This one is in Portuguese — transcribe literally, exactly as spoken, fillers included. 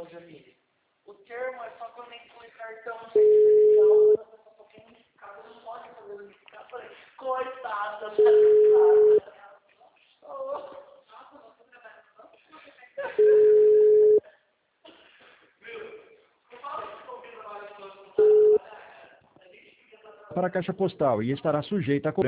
Jamile. O termo é só quando inclui cartão de especial, quem não pode fazer o riscado. Eu falei, coitada, coitada. Para a caixa postal e estará sujeita a cobrança.